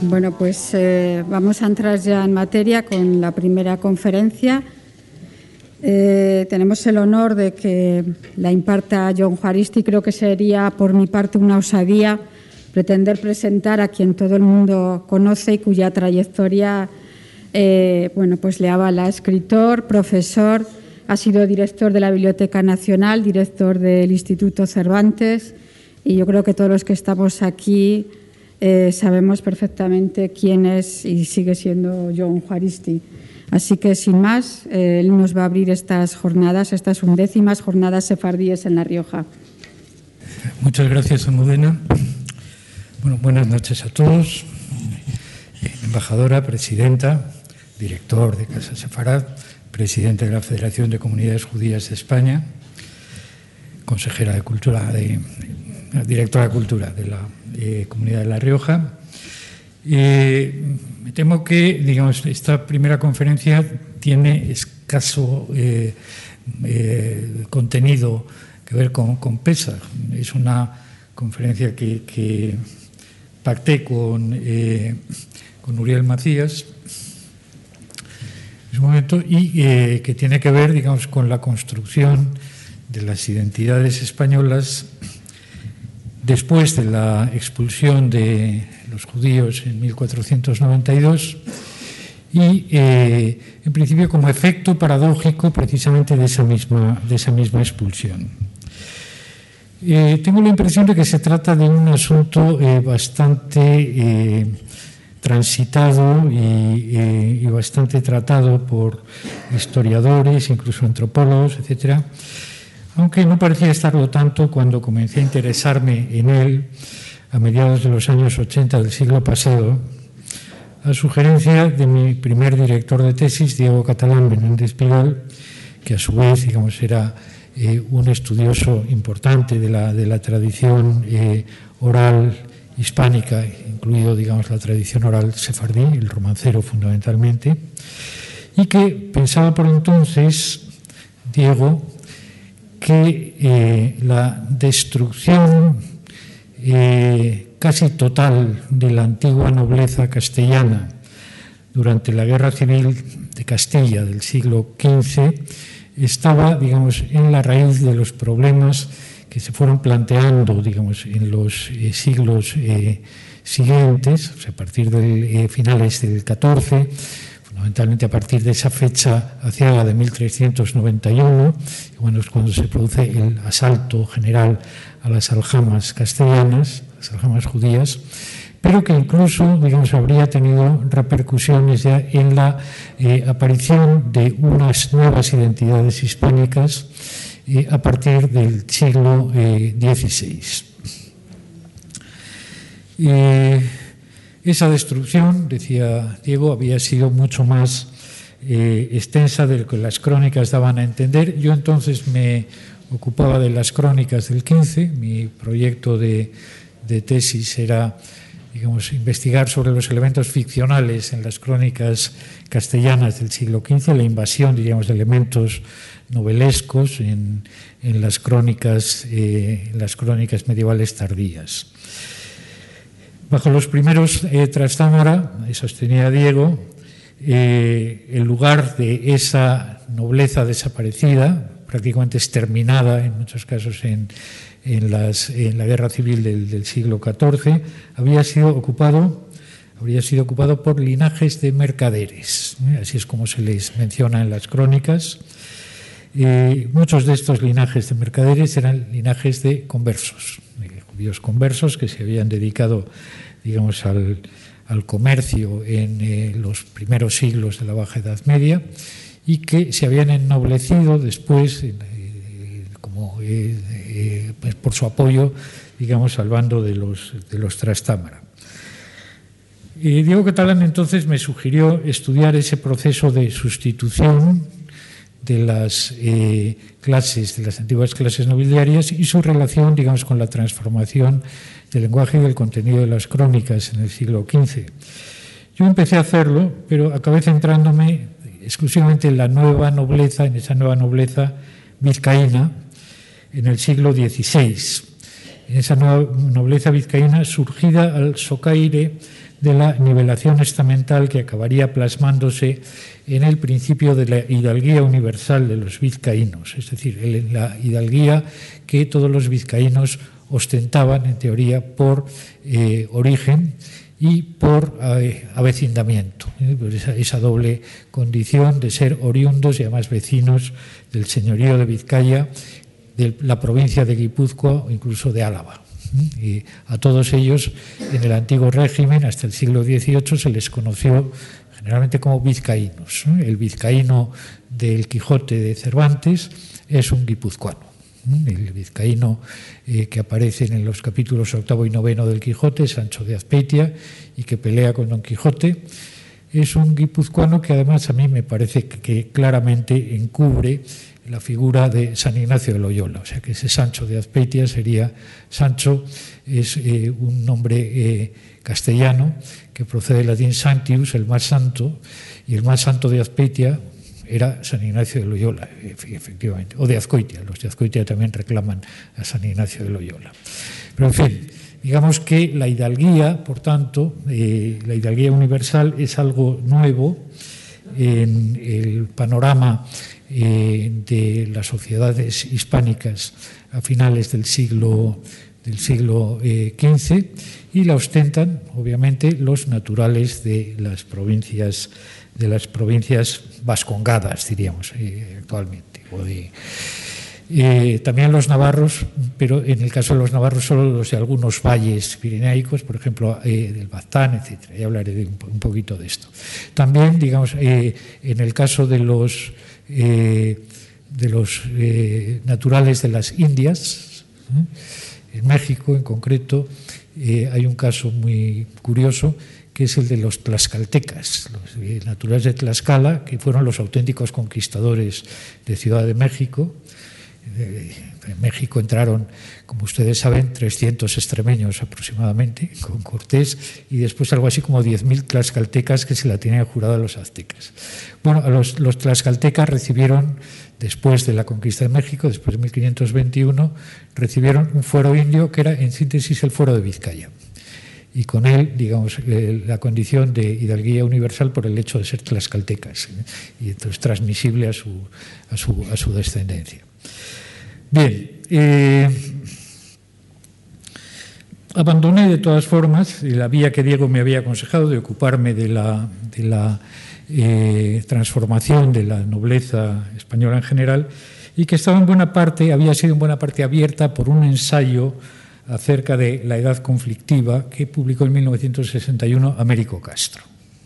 Bueno, pues vamos a entrar ya en materia con la primera conferencia. Tenemos el honor de que la imparta Jon Juaristi. Creo que sería por mi parte una osadía pretender presentar a quien todo el mundo conoce y cuya trayectoria pues le avala. Escritor, profesor, ha sido director de la Biblioteca Nacional, director del Instituto Cervantes, y yo creo que todos los que estamos aquí sabemos perfectamente quién es y sigue siendo Jon Juaristi. Así que, sin más, él nos va a abrir estas jornadas, estas 11ª jornadas sefardíes en La Rioja. Muchas gracias, Almudena. Bueno, buenas noches a todos. Embajadora, presidenta, director de Casa Sefarad, presidente de la Federación de Comunidades Judías de España, consejera de Cultura, directora de Cultura de la Comunidad de La Rioja. Me temo que, digamos, esta primera conferencia tiene escaso contenido que ver con Pesach. Es una conferencia que pacté con Uriel Macías en su momento y que tiene que ver, digamos, con la construcción de las identidades españolas después de la expulsión de los judíos en 1492 y, en principio, como efecto paradójico precisamente de esa misma expulsión. Tengo la impresión de que se trata de un asunto bastante transitado y bastante tratado por historiadores, incluso antropólogos, etcétera, aunque no parecía estarlo tanto cuando comencé a interesarme en él a mediados de los años 80 del siglo pasado, a sugerencia de mi primer director de tesis, Diego Catalán Menéndez Pidal, que a su vez, digamos, era un estudioso importante de la tradición oral hispánica, incluido, digamos, la tradición oral sefardí, el romancero fundamentalmente, y que pensaba por entonces, Diego, que la destrucción casi total de la antigua nobleza castellana durante la Guerra Civil de Castilla del siglo XV estaba, digamos, en la raíz de los problemas que se fueron planteando, digamos, en los siglos siguientes, o sea, a partir de finales del XIV, fundamentalmente a partir de esa fecha aciaga de 1391, bueno, es cuando se produce el asalto general a las aljamas castellanas, las aljamas judías, pero que incluso, digamos, habría tenido repercusiones ya en la aparición de unas nuevas identidades hispánicas a partir del siglo XVI. Esa destrucción, decía Diego, había sido mucho más extensa de lo que las crónicas daban a entender. Yo entonces me ocupaba de las crónicas del XV. Mi proyecto de tesis era, digamos, investigar sobre los elementos ficcionales en las crónicas castellanas del siglo XV, la invasión, diríamos, de elementos novelescos en las crónicas medievales tardías. Bajo los primeros Trastámara, sostenía Diego, el lugar de esa nobleza desaparecida, prácticamente exterminada en muchos casos en la Guerra Civil del siglo XIV, habría sido ocupado por linajes de mercaderes, así es como se les menciona en las crónicas. Muchos de estos linajes de mercaderes eran linajes de conversos, judíos conversos que se habían dedicado, digamos, al comercio en los primeros siglos de la Baja Edad Media y que se habían ennoblecido después pues por su apoyo, digamos, al bando de los Trastámara. Diego Catalán entonces me sugirió estudiar ese proceso de sustitución de las clases, de las antiguas clases nobiliarias y su relación, digamos, con la transformación del lenguaje y del contenido de las crónicas en el siglo XV. Yo empecé a hacerlo, pero acabé centrándome exclusivamente en la nueva nobleza, en esa nueva nobleza vizcaína, en el siglo XVI. En esa nueva nobleza vizcaína surgida al socaire de la nivelación estamental que acabaría plasmándose en el principio de la hidalguía universal de los vizcaínos, es decir, la hidalguía que todos los vizcaínos ostentaban, en teoría, por origen y por avecindamiento, esa doble condición de ser oriundos y además vecinos del señorío de Vizcaya, de la provincia de Guipúzcoa o incluso de Álava. Y a todos ellos, en el antiguo régimen, hasta el siglo XVIII, se les conoció generalmente como vizcaínos. El vizcaíno del Quijote de Cervantes es un guipuzcoano. El vizcaíno que aparece en los capítulos 8º y 9º del Quijote, Sancho de Azpeitia, y que pelea con Don Quijote, es un guipuzcoano que además a mí me parece que claramente encubre la figura de San Ignacio de Loyola. O sea que ese Sancho de Azpeitia sería, Sancho es un nombre castellano que procede del latín Sanctius, el más santo, y el más santo de Azpeitia era San Ignacio de Loyola, efectivamente, o de Azcoitia. Los de Azcoitia también reclaman a San Ignacio de Loyola. Pero en fin, digamos que la hidalguía, por tanto, la hidalguía universal es algo nuevo en el panorama de las sociedades hispánicas a finales del siglo XV, y la ostentan, obviamente, los naturales de las provincias vascongadas, diríamos, actualmente. También los navarros, pero en el caso de los navarros solo los de algunos valles pirenaicos, por ejemplo, del Baztán, etc. Ya hablaré un poquito de esto. También, digamos, en el caso de los naturales de las Indias, en México en concreto, hay un caso muy curioso que es el de los tlaxcaltecas, los naturales de Tlaxcala, que fueron los auténticos conquistadores de Ciudad de México. En México entraron, como ustedes saben, 300 extremeños aproximadamente con Cortés, y después algo así como 10.000 tlaxcaltecas que se la tenían jurada a los aztecas. Bueno, los tlaxcaltecas recibieron, después de la conquista de México, después de 1521, recibieron un fuero indio que era, en síntesis, el fuero de Vizcaya. Y con él, digamos, la condición de hidalguía universal por el hecho de ser tlaxcaltecas, y entonces transmisible a su descendencia. Bien, abandoné de todas formas la vía que Diego me había aconsejado de ocuparme de la transformación de la nobleza española en general, y que estaba había sido en buena parte abierta por un ensayo acerca de la edad conflictiva que publicó en 1961 Américo Castro.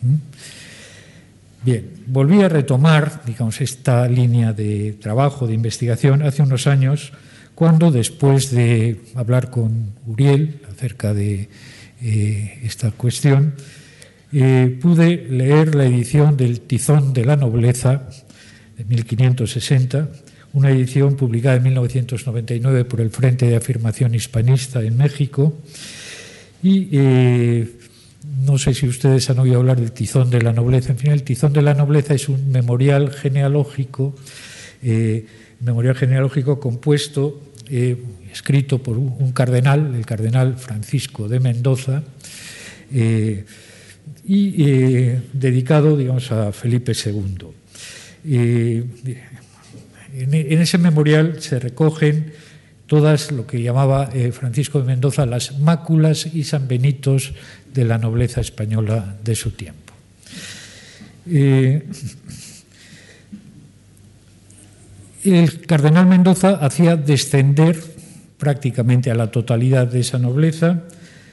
Bien, volví a retomar, digamos, esta línea de trabajo, de investigación, hace unos años, cuando, después de hablar con Uriel acerca de esta cuestión, pude leer la edición del Tizón de la Nobleza de 1560, una edición publicada en 1999 por el Frente de Afirmación Hispanista en México, y no sé si ustedes han oído hablar del Tizón de la Nobleza. En fin, el Tizón de la Nobleza es un memorial genealógico compuesto, escrito por un cardenal, el cardenal Francisco de Mendoza, y dedicado, digamos, a Felipe II. En ese memorial se recogen todas lo que llamaba Francisco de Mendoza las máculas y sanbenitos de la nobleza española de su tiempo. El cardenal Mendoza hacía descender prácticamente a la totalidad de esa nobleza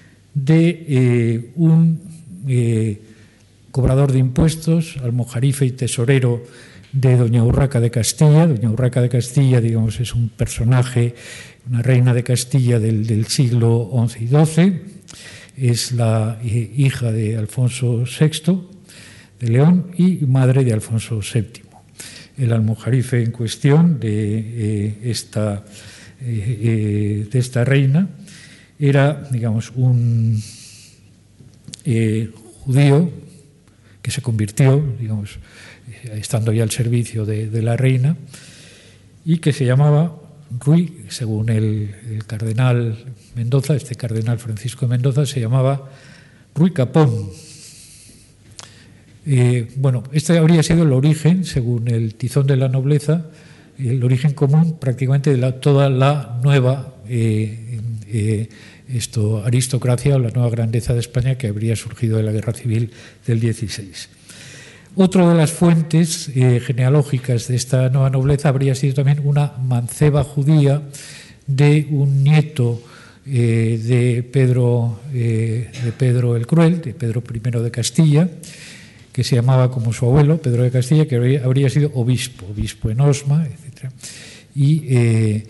de un cobrador de impuestos, almojarife y tesorero de doña Urraca de Castilla. Doña Urraca de Castilla, digamos, es un personaje, una reina de Castilla del siglo XI y XII, es la hija de Alfonso VI de León y madre de Alfonso VII. El almojarife en cuestión de esta reina era, digamos, un judío que se convirtió, digamos, estando ya al servicio de la reina, y que se llamaba Ruy, según el cardenal Mendoza, este cardenal Francisco de Mendoza, se llamaba Ruy Capón. Bueno, este habría sido el origen, según el Tizón de la Nobleza, el origen común prácticamente de toda la nueva aristocracia o la nueva grandeza de España que habría surgido de la Guerra Civil del 16. Otra de las fuentes genealógicas de esta nueva nobleza habría sido también una manceba judía de un nieto de Pedro el Cruel, de Pedro I de Castilla, que se llamaba como su abuelo, Pedro de Castilla, que habría sido obispo en Osma, etc. Y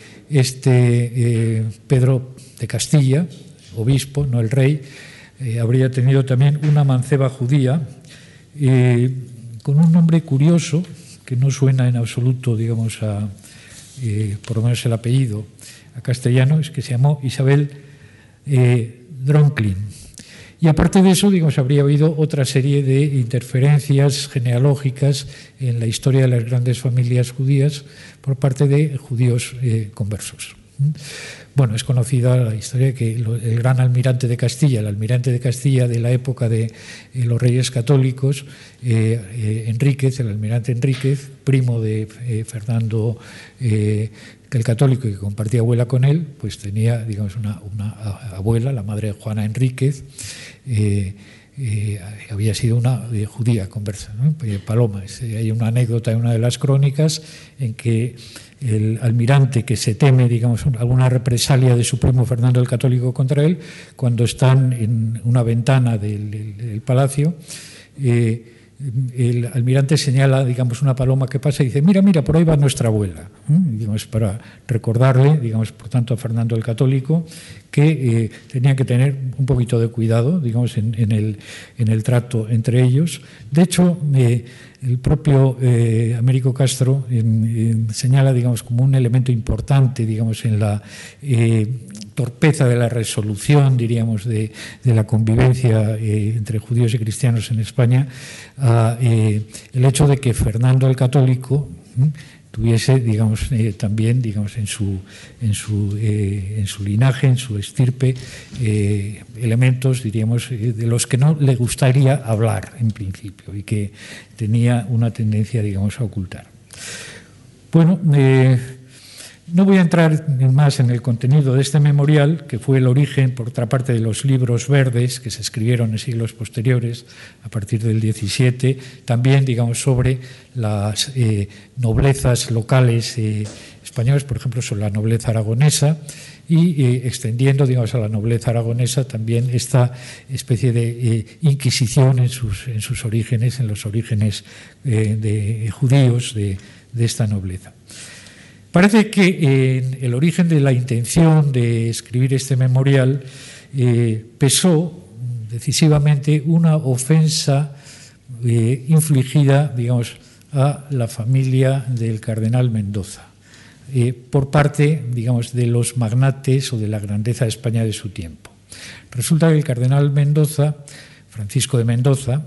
Pedro de Castilla, obispo, no el rey, habría tenido también una manceba judía con un nombre curioso que no suena en absoluto, digamos, por lo menos el apellido a castellano, es que se llamó Isabel Dronklin. Y aparte de eso, digamos, habría habido otra serie de interferencias genealógicas en la historia de las grandes familias judías por parte de judíos conversos. Bueno, es conocida la historia de que el gran almirante de Castilla, el almirante de Castilla de la época de los reyes católicos, Enríquez, el almirante Enríquez, primo de Fernando el católico, que compartía abuela con él, pues tenía, digamos, una abuela, la madre de Juana Enríquez, había sido una judía conversa, ¿no? Paloma. Hay una anécdota en una de las crónicas en que el almirante, que se teme, digamos, alguna represalia de su primo Fernando el Católico contra él, cuando están en una ventana del palacio, el almirante señala, digamos, una paloma que pasa y dice: mira, por ahí va nuestra abuela, digamos, para recordarle, digamos, por tanto, a Fernando el Católico, que tenía que tener un poquito de cuidado, digamos, en el trato entre ellos. De hecho, el propio Américo Castro señala, digamos, como un elemento importante, digamos, en la torpeza de la resolución, diríamos, de la convivencia entre judíos y cristianos en España, el hecho de que Fernando el Católico tuviese, digamos, también, digamos, en su linaje, en su estirpe, elementos, diríamos, de los que no le gustaría hablar en principio y que tenía una tendencia, digamos, a ocultar. Bueno, no voy a entrar más en el contenido de este memorial, que fue el origen, por otra parte, de los libros verdes que se escribieron en siglos posteriores, a partir del 17, también, digamos, sobre las noblezas locales españolas, por ejemplo, sobre la nobleza aragonesa, y extendiendo, digamos, a la nobleza aragonesa también esta especie de inquisición en sus orígenes, en los orígenes de judíos de esta nobleza. Parece que en el origen de la intención de escribir este memorial pesó decisivamente una ofensa infligida, digamos, a la familia del cardenal Mendoza por parte, digamos, de los magnates o de la grandeza de España de su tiempo. Resulta que el cardenal Mendoza, Francisco de Mendoza,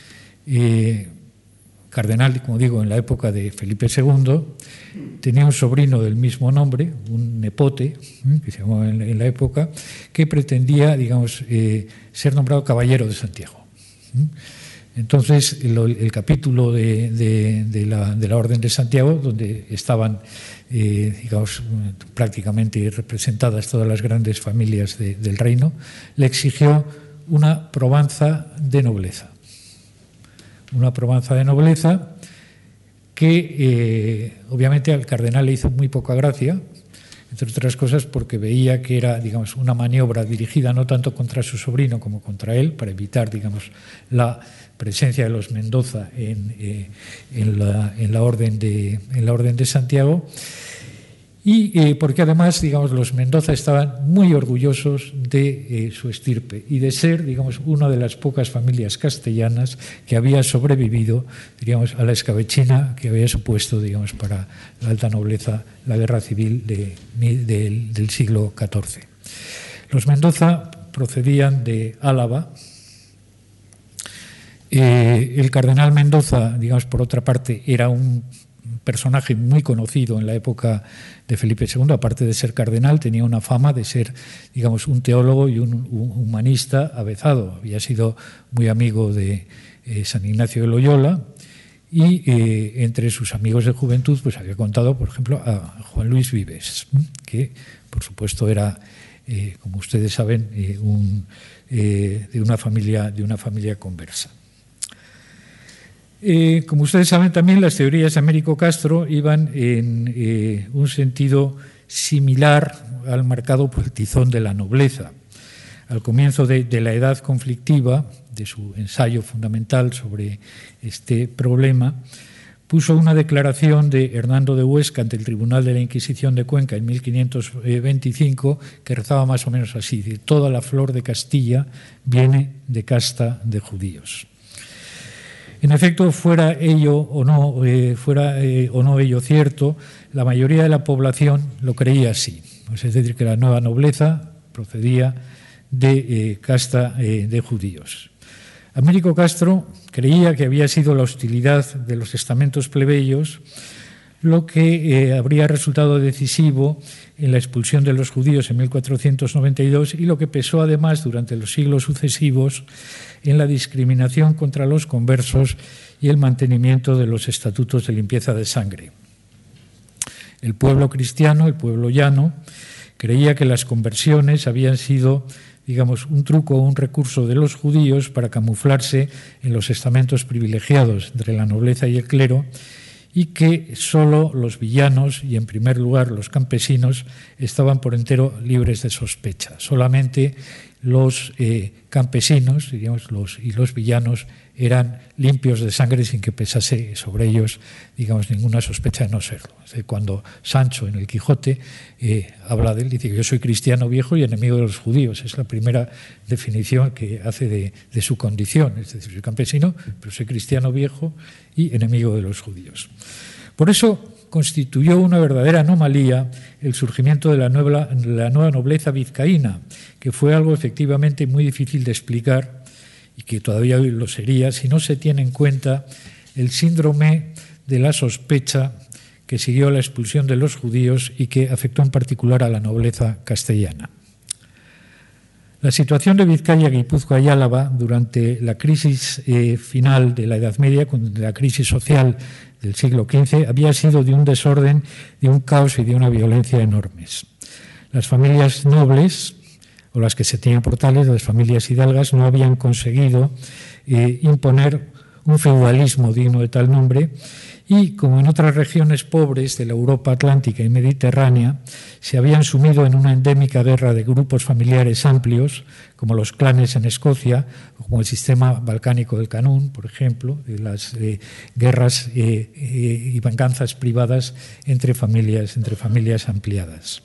cardenal, como digo, en la época de Felipe II, tenía un sobrino del mismo nombre, un nepote, que se llamaba en la época, que pretendía, digamos, ser nombrado caballero de Santiago. Entonces, el capítulo de la Orden de Santiago, donde estaban, digamos, prácticamente representadas todas las grandes familias del reino, le exigió una probanza de nobleza. Una probanza de nobleza que obviamente al cardenal le hizo muy poca gracia, entre otras cosas porque veía que era, digamos, una maniobra dirigida no tanto contra su sobrino como contra él, para evitar, digamos, la presencia de los Mendoza en la orden de Santiago, y porque además, digamos, los Mendoza estaban muy orgullosos de su estirpe y de ser, digamos, una de las pocas familias castellanas que había sobrevivido, digamos, a la escabechina que había supuesto, digamos, para la alta nobleza la guerra civil del siglo XIV. Los Mendoza procedían de Álava. El cardenal Mendoza, digamos, por otra parte, era un personaje muy conocido en la época de Felipe II, aparte de ser cardenal, tenía una fama de ser, digamos, un teólogo y un humanista avezado. Había sido muy amigo de San Ignacio de Loyola y entre sus amigos de juventud pues había contado, por ejemplo, a Juan Luis Vives, que por supuesto era, como ustedes saben, de una familia conversa. Como ustedes saben también, las teorías de Américo Castro iban en un sentido similar al marcado por el tizón de la nobleza. Al comienzo de la edad conflictiva, de su ensayo fundamental sobre este problema, puso una declaración de Hernando de Huesca ante el Tribunal de la Inquisición de Cuenca en 1525 que rezaba más o menos así: de toda la flor de Castilla viene de casta de judíos. En efecto, fuera o no ello cierto, la mayoría de la población lo creía así. Es decir, que la nueva nobleza procedía de casta de judíos. Américo Castro creía que había sido la hostilidad de los estamentos plebeyos lo que habría resultado decisivo en la expulsión de los judíos en 1492 y lo que pesó además durante los siglos sucesivos en la discriminación contra los conversos y el mantenimiento de los estatutos de limpieza de sangre. El pueblo cristiano, el pueblo llano, creía que las conversiones habían sido, digamos, un truco o un recurso de los judíos para camuflarse en los estamentos privilegiados entre la nobleza y el clero, y que solo los villanos y, en primer lugar, los campesinos estaban por entero libres de sospecha. Solamente los campesinos, diríamos, y los villanos eran limpios de sangre sin que pesase sobre ellos, digamos, ninguna sospecha de no serlo. Cuando Sancho en el Quijote habla de él, dice que yo soy cristiano viejo y enemigo de los judíos. Es la primera definición que hace de su condición. Es decir, soy campesino, pero soy cristiano viejo y enemigo de los judíos. Por eso constituyó una verdadera anomalía el surgimiento de la nueva nobleza vizcaína, que fue algo efectivamente muy difícil de explicar y que todavía hoy lo sería si no se tiene en cuenta el síndrome de la sospecha que siguió a la expulsión de los judíos y que afectó en particular a la nobleza castellana. La situación de Vizcaya, Guipúzcoa y Álava durante la crisis final de la Edad Media, con la crisis social del siglo XV, había sido de un desorden, de un caos y de una violencia enormes. Las familias nobles, o las que se tenían por tales, las familias hidalgas, no habían conseguido imponer un feudalismo digno de tal nombre y, como en otras regiones pobres de la Europa atlántica y mediterránea, se habían sumido en una endémica guerra de grupos familiares amplios, como los clanes en Escocia, o como el sistema balcánico del Canún, por ejemplo, de las guerras y venganzas privadas entre familias ampliadas.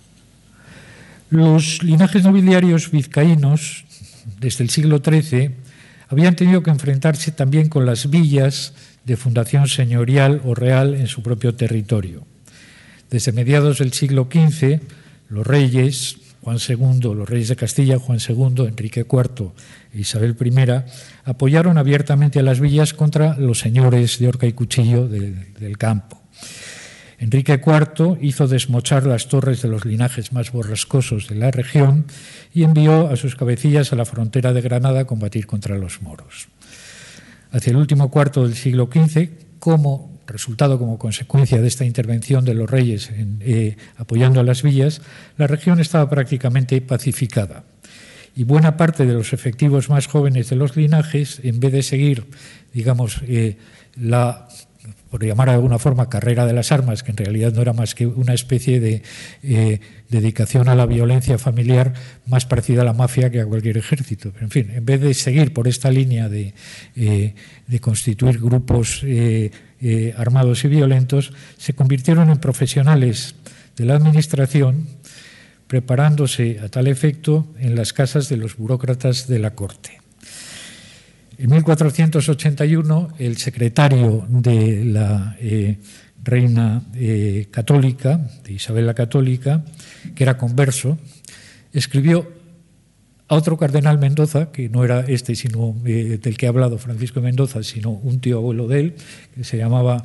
Los linajes nobiliarios vizcaínos, desde el siglo XIII, habían tenido que enfrentarse también con las villas de fundación señorial o real en su propio territorio. Desde mediados del siglo XV, los reyes, los reyes de Castilla, Juan II, Enrique IV e Isabel I, apoyaron abiertamente a las villas contra los señores de horca y cuchillo del campo. Enrique IV hizo desmochar las torres de los linajes más borrascosos de la región y envió a sus cabecillas a la frontera de Granada a combatir contra los moros. Hacia el último cuarto del siglo XV, como consecuencia de esta intervención de los reyes apoyando a las villas, la región estaba prácticamente pacificada. Y buena parte de los efectivos más jóvenes de los linajes, en vez de seguir, digamos, por llamar de alguna forma, carrera de las armas, que en realidad no era más que una especie de dedicación a la violencia familiar más parecida a la mafia que a cualquier ejército. Pero, en fin, en vez de seguir por esta línea de constituir grupos armados y violentos, se convirtieron en profesionales de la administración, preparándose a tal efecto en las casas de los burócratas de la corte. En 1481, el secretario de la reina católica, de Isabel la Católica, que era converso, escribió a otro cardenal Mendoza, que no era sino del que ha hablado Francisco Mendoza, sino un tío abuelo de él, que se llamaba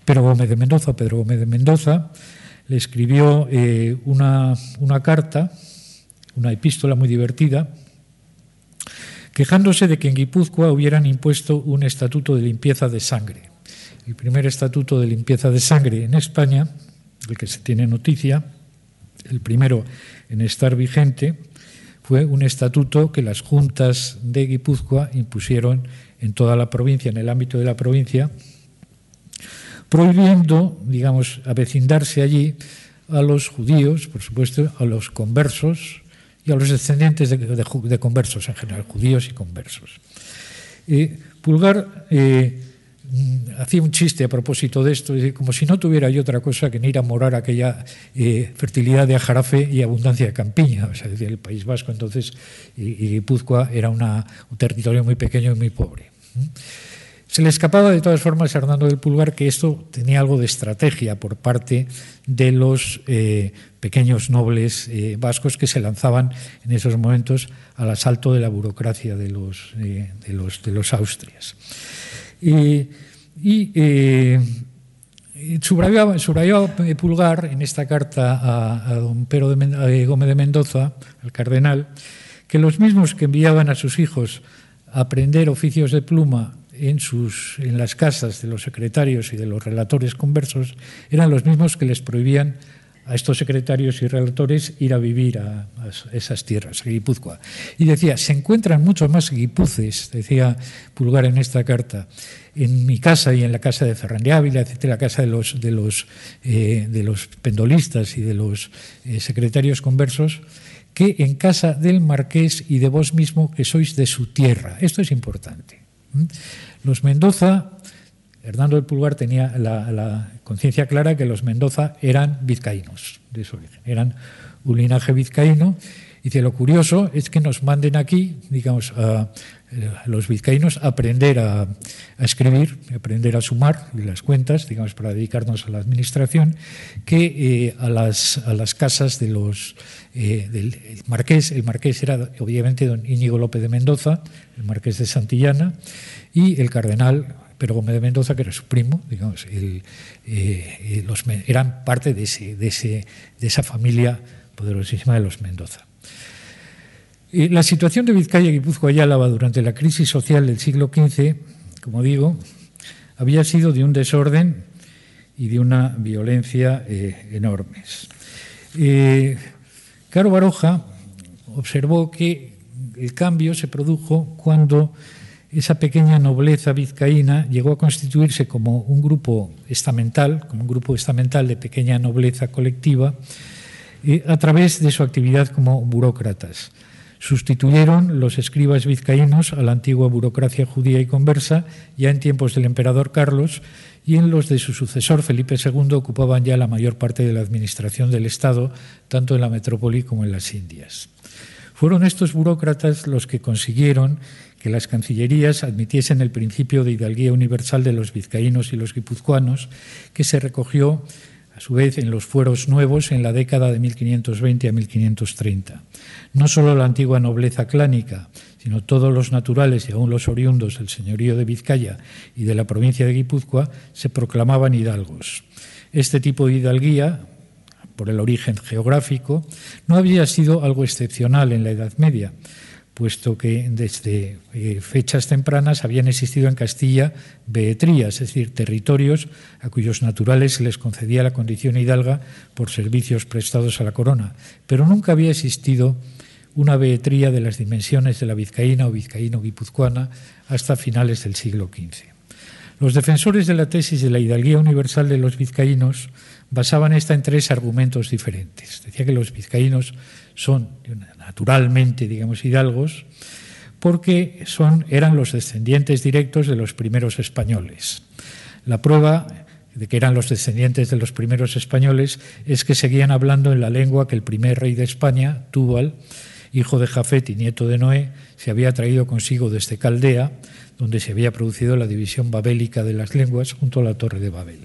Pedro Gómez de Mendoza, le escribió una carta, una epístola muy divertida, quejándose de que en Guipúzcoa hubieran impuesto un estatuto de limpieza de sangre. El primer estatuto de limpieza de sangre en España, del que se tiene noticia, el primero en estar vigente, fue un estatuto que las juntas de Guipúzcoa impusieron en toda la provincia, en el ámbito de la provincia, prohibiendo, digamos, avecindarse allí a los judíos, por supuesto, a los conversos y a los descendientes de conversos en general, judíos y conversos. Pulgar hacía un chiste a propósito de esto, como si no tuviera yo otra cosa que ir a morar aquella fertilidad de ajarafe y abundancia de campiña. O sea, decía, el País Vasco entonces y Guipúzcoa era un territorio muy pequeño y muy pobre. Se le escapaba de todas formas a Hernando del Pulgar que esto tenía algo de estrategia por parte de los pequeños nobles vascos que se lanzaban en esos momentos al asalto de la burocracia de los Austrias. Subrayaba Pulgar en esta carta a don Pedro Gómez de Mendoza, al cardenal, que los mismos que enviaban a sus hijos a aprender oficios de pluma en las casas de los secretarios y de los relatores conversos eran los mismos que les prohibían a estos secretarios y relatores ir a vivir a esas tierras, a Guipúzcoa. Y decía, se encuentran muchos más guipuces, decía Pulgar en esta carta, en mi casa y en la casa de Ferran de Ávila, etcétera, la casa de los pendolistas y de los secretarios conversos, que en casa del marqués y de vos mismo que sois de su tierra. Esto es importante. Los Mendoza, Hernando del Pulgar tenía la conciencia clara que los Mendoza eran vizcaínos de su origen, eran un linaje vizcaíno. Y lo curioso es que nos manden aquí, digamos, a los vizcaínos a aprender a escribir, a aprender a sumar las cuentas, digamos, para dedicarnos a la administración, que a las casas de del marqués. El marqués era obviamente don Íñigo López de Mendoza, el marqués de Santillana, y el cardenal Pedro Gómez de Mendoza, que era su primo, digamos, eran parte de esa familia poderosísima de los Mendoza. La situación de Vizcaya y Guipúzcoa y Álava durante la crisis social del siglo XV, como digo, había sido de un desorden y de una violencia enormes. Caro Baroja observó que el cambio se produjo cuando esa pequeña nobleza vizcaína llegó a constituirse como un grupo estamental de pequeña nobleza colectiva a través de su actividad como burócratas. Sustituyeron los escribas vizcaínos a la antigua burocracia judía y conversa ya en tiempos del emperador Carlos, y en los de su sucesor Felipe II ocupaban ya la mayor parte de la administración del Estado, tanto en la metrópoli como en las Indias. Fueron estos burócratas los que consiguieron que las cancillerías admitiesen el principio de hidalguía universal de los vizcaínos y los guipuzcoanos, que se recogió a su vez en los fueros nuevos en la década de 1520 a 1530. No solo la antigua nobleza clánica, sino todos los naturales y aún los oriundos del señorío de Vizcaya y de la provincia de Guipúzcoa se proclamaban hidalgos. Este tipo de hidalguía, por el origen geográfico, no había sido algo excepcional en la Edad Media, puesto que desde fechas tempranas habían existido en Castilla behetrías, es decir, territorios a cuyos naturales se les concedía la condición hidalga por servicios prestados a la corona, pero nunca había existido una behetría de las dimensiones de la vizcaína o vizcaíno-guipuzcoana hasta finales del siglo XV. Los defensores de la tesis de la hidalguía universal de los vizcaínos basaban esta en tres argumentos diferentes. Decía que los vizcaínos son naturalmente, digamos, hidalgos, porque eran los descendientes directos de los primeros españoles. La prueba de que eran los descendientes de los primeros españoles es que seguían hablando en la lengua que el primer rey de España, Túbal, hijo de Jafet y nieto de Noé, se había traído consigo desde Caldea, donde se había producido la división babélica de las lenguas junto a la Torre de Babel.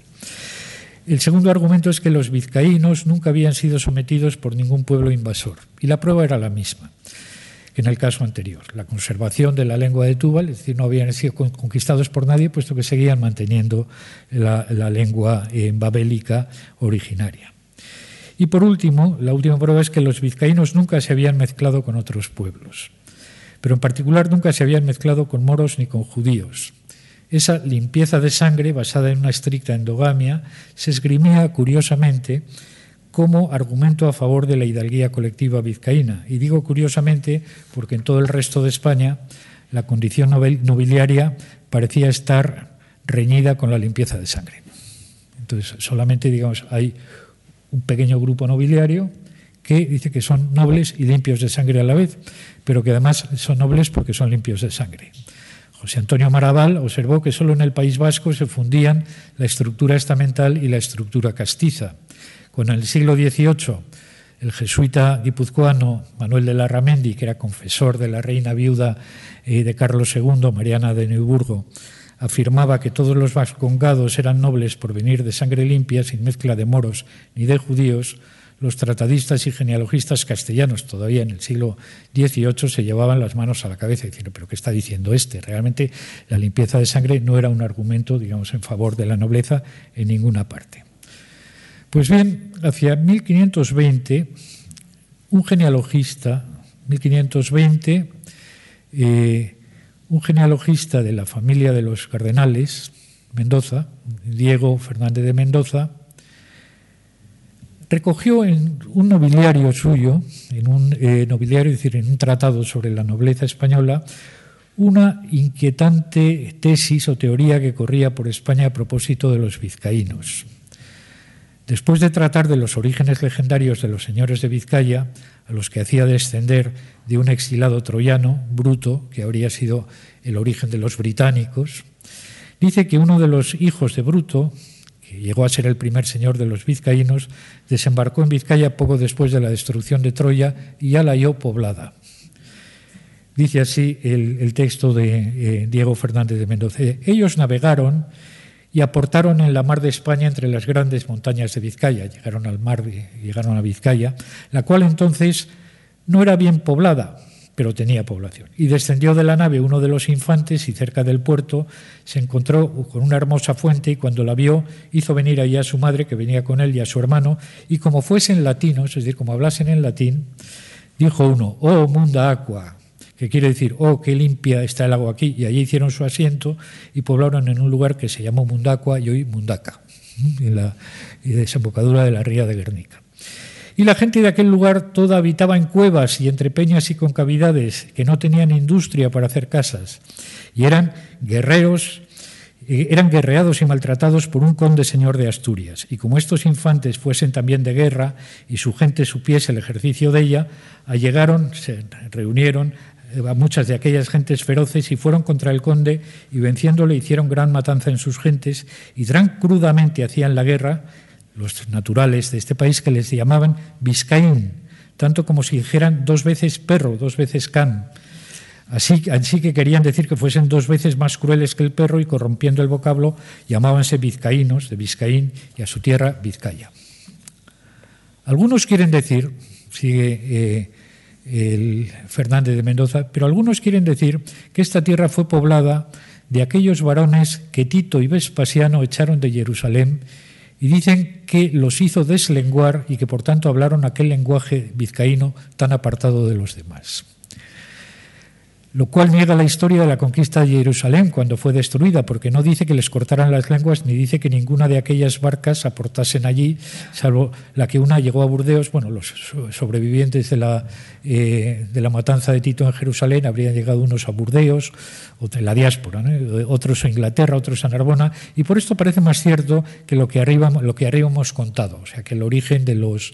El segundo argumento es que los vizcaínos nunca habían sido sometidos por ningún pueblo invasor, y la prueba era la misma. que en el caso anterior. La conservación de la lengua de Túbal, es decir, no habían sido conquistados por nadie, puesto que seguían manteniendo la lengua babélica originaria. Y por último, la última prueba es que los vizcaínos nunca se habían mezclado con otros pueblos, pero en particular nunca se habían mezclado con moros ni con judíos. Esa limpieza de sangre, basada en una estricta endogamia, se esgrimía curiosamente como argumento a favor de la hidalguía colectiva vizcaína. Y digo curiosamente porque en todo el resto de España la condición nobiliaria parecía estar reñida con la limpieza de sangre. Entonces, solamente, digamos, hay un pequeño grupo nobiliario que dice que son nobles y limpios de sangre a la vez, pero que además son nobles porque son limpios de sangre. José Antonio Maraval observó que solo en el País Vasco se fundían la estructura estamental y la estructura castiza. Cuando en el siglo XVIII el jesuita guipuzcoano Manuel de Larramendi, que era confesor de la reina viuda de Carlos II, Mariana de Neuburgo, afirmaba que todos los vascongados eran nobles por venir de sangre limpia, sin mezcla de moros ni de judíos, los tratadistas y genealogistas castellanos, todavía en el siglo XVIII, se llevaban las manos a la cabeza diciendo, ¿pero qué está diciendo este? Realmente la limpieza de sangre no era un argumento, digamos, en favor de la nobleza en ninguna parte. Pues bien, hacia 1520, un genealogista de la familia de los cardenales, Mendoza, Diego Fernández de Mendoza, recogió en un nobiliario suyo, en un nobiliario, es decir, en un tratado sobre la nobleza española, una inquietante tesis o teoría que corría por España a propósito de los vizcaínos. Después de tratar de los orígenes legendarios de los señores de Vizcaya, a los que hacía descender de un exilado troyano, Bruto, que habría sido el origen de los británicos, dice que uno de los hijos de Bruto, que llegó a ser el primer señor de los vizcaínos, desembarcó en Vizcaya poco después de la destrucción de Troya y ya la halló poblada. Dice así el texto de Diego Fernández de Mendoza. Ellos navegaron y aportaron en la mar de España entre las grandes montañas de Vizcaya. Llegaron al mar, llegaron a Vizcaya, la cual entonces no era bien poblada, pero tenía población. Y descendió de la nave uno de los infantes y cerca del puerto se encontró con una hermosa fuente y cuando la vio hizo venir allí a su madre que venía con él y a su hermano y como fuesen latinos, es decir, como hablasen en latín, dijo uno, oh munda aqua, que quiere decir, oh, qué limpia está el agua aquí. Y allí hicieron su asiento y poblaron en un lugar que se llamó Mundacua y hoy Mundaca, en la desembocadura de la ría de Guernica. Y la gente de aquel lugar toda habitaba en cuevas y entre peñas y concavidades, que no tenían industria para hacer casas. Y eran guerreados y maltratados por un conde señor de Asturias. Y como estos infantes fuesen también de guerra y su gente supiese el ejercicio de ella, allegaron, se reunieron a muchas de aquellas gentes feroces y fueron contra el conde y venciéndole hicieron gran matanza en sus gentes y tan crudamente hacían la guerra los naturales de este país que les llamaban Vizcaín, tanto como si dijeran 2 veces perro, 2 veces can. Así que querían decir que fuesen 2 veces más crueles que el perro y corrompiendo el vocablo llamábanse vizcaínos, de Vizcaín, y a su tierra Vizcaya. Algunos quieren decir, sigue el Fernández de Mendoza, pero algunos quieren decir que esta tierra fue poblada de aquellos varones que Tito y Vespasiano echaron de Jerusalén y dicen que los hizo deslenguar y que por tanto hablaron aquel lenguaje vizcaíno tan apartado de los demás. Lo cual niega la historia de la conquista de Jerusalén cuando fue destruida, porque no dice que les cortaran las lenguas ni dice que ninguna de aquellas barcas aportasen allí, salvo la que una llegó a Burdeos. Bueno, los sobrevivientes de la matanza de Tito en Jerusalén habrían llegado unos a Burdeos, o de la diáspora, ¿no? Otros a Inglaterra, otros a Narbona, y por esto parece más cierto que lo que arriba hemos contado, o sea, que el origen de los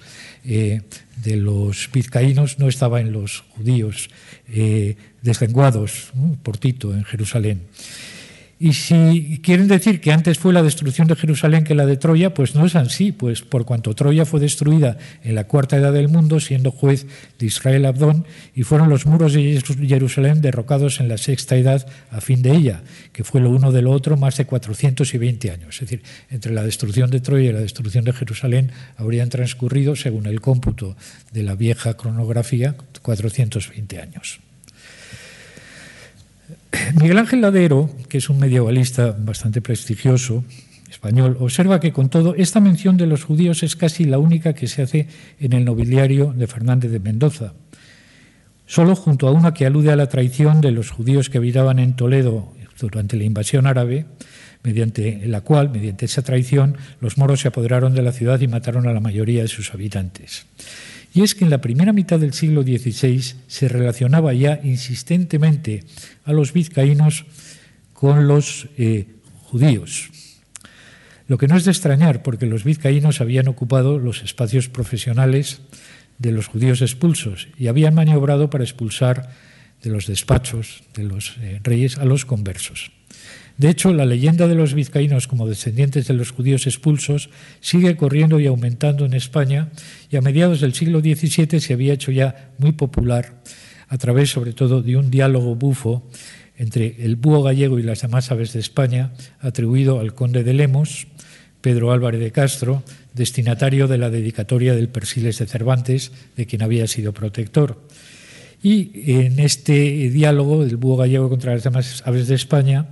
vizcaínos no estaba en los judíos deslenguados por Tito en Jerusalén. Y si quieren decir que antes fue la destrucción de Jerusalén que la de Troya, pues no es así, pues por cuanto Troya fue destruida en la cuarta edad del mundo, siendo juez de Israel Abdón, y fueron los muros de Jerusalén derrocados en la sexta edad a fin de ella, que fue lo uno de lo otro más de 420 años. Es decir, entre la destrucción de Troya y la destrucción de Jerusalén habrían transcurrido, según el cómputo de la vieja cronografía, 420 años. Miguel Ángel Ladero, que es un medievalista bastante prestigioso español, observa que con todo esta mención de los judíos es casi la única que se hace en el nobiliario de Fernández de Mendoza, solo junto a una que alude a la traición de los judíos que habitaban en Toledo durante la invasión árabe, mediante esa traición, los moros se apoderaron de la ciudad y mataron a la mayoría de sus habitantes. Y es que en la primera mitad del siglo XVI se relacionaba ya insistentemente a los vizcaínos con los judíos. Lo que no es de extrañar, porque los vizcaínos habían ocupado los espacios profesionales de los judíos expulsos y habían maniobrado para expulsar de los despachos de los reyes a los conversos. De hecho, la leyenda de los vizcaínos como descendientes de los judíos expulsos sigue corriendo y aumentando en España, y a mediados del siglo XVII se había hecho ya muy popular a través, sobre todo, de un diálogo bufo entre el búho gallego y las demás aves de España, atribuido al conde de Lemos, Pedro Álvarez de Castro, destinatario de la dedicatoria del Persiles de Cervantes, de quien había sido protector. Y en este diálogo del búho gallego contra las demás aves de España,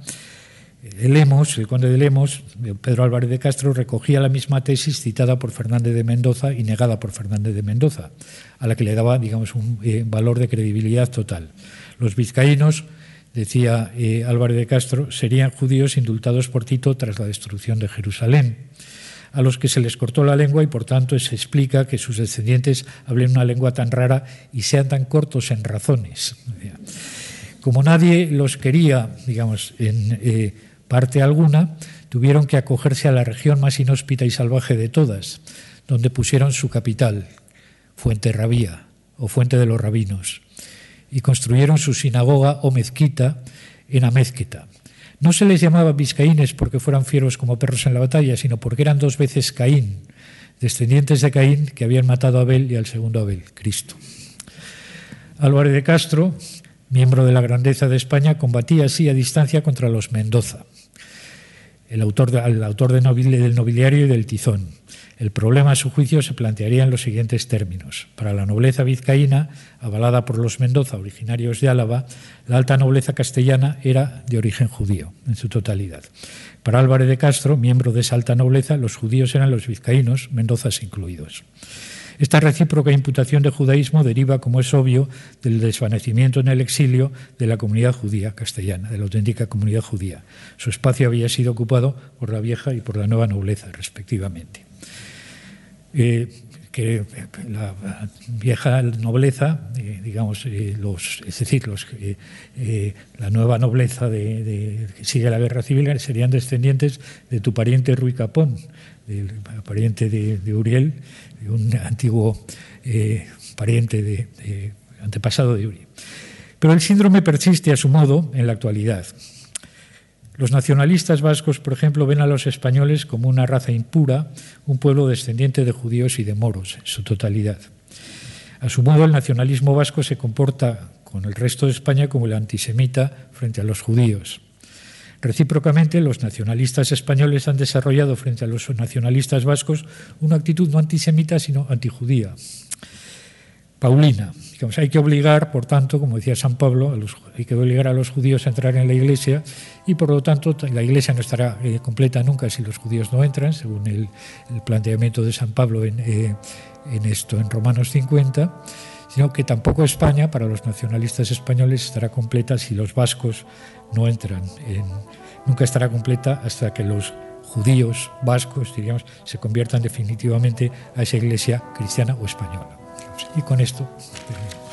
el conde de Lemos, Pedro Álvarez de Castro, recogía la misma tesis citada por Fernández de Mendoza y negada por Fernández de Mendoza, a la que le daba, digamos, un valor de credibilidad total. Los vizcaínos, decía Álvarez de Castro, serían judíos indultados por Tito tras la destrucción de Jerusalén, a los que se les cortó la lengua y por tanto se explica que sus descendientes hablen una lengua tan rara y sean tan cortos en razones. Como nadie los quería, digamos, en parte alguna, tuvieron que acogerse a la región más inhóspita y salvaje de todas, donde pusieron su capital, Fuente Rabía, o Fuente de los Rabinos, y construyeron su sinagoga o mezquita en Amézqueta. No se les llamaba vizcaínes porque fueran fieros como perros en la batalla, sino porque eran 2 veces Caín, descendientes de Caín que habían matado a Abel y al segundo Abel, Cristo. Álvarez de Castro, miembro de la grandeza de España, combatía así a distancia contra los Mendoza, el autor del nobiliario y del tizón. El problema, a su juicio, se plantearía en los siguientes términos. Para la nobleza vizcaína, avalada por los Mendoza, originarios de Álava, la alta nobleza castellana era de origen judío, en su totalidad. Para Álvarez de Castro, miembro de esa alta nobleza, los judíos eran los vizcaínos, Mendozas incluidos. Esta recíproca imputación de judaísmo deriva, como es obvio, del desvanecimiento en el exilio de la comunidad judía castellana, de la auténtica comunidad judía. Su espacio había sido ocupado por la vieja y por la nueva nobleza, respectivamente. Que la vieja nobleza, la nueva nobleza que sigue la guerra civil, serían descendientes de tu pariente Ruy Capón, del pariente de Uriel, un antiguo pariente antepasado de Uri. Pero el síndrome persiste a su modo en la actualidad. Los nacionalistas vascos, por ejemplo, ven a los españoles como una raza impura, un pueblo descendiente de judíos y de moros en su totalidad. A su modo, el nacionalismo vasco se comporta con el resto de España como el antisemita frente a los judíos. Recíprocamente, los nacionalistas españoles han desarrollado frente a los nacionalistas vascos una actitud no antisemita, sino antijudía. Paulina. Digamos, hay que obligar, por tanto, como decía San Pablo, hay que obligar a los judíos a entrar en la Iglesia y, por lo tanto, la Iglesia no estará completa nunca si los judíos no entran, según el planteamiento de San Pablo en Romanos 50, sino que tampoco España, para los nacionalistas españoles, estará completa si los vascos no entran. Nunca estará completa hasta que los judíos vascos, diríamos, se conviertan definitivamente a esa Iglesia cristiana o española. Y con esto termino.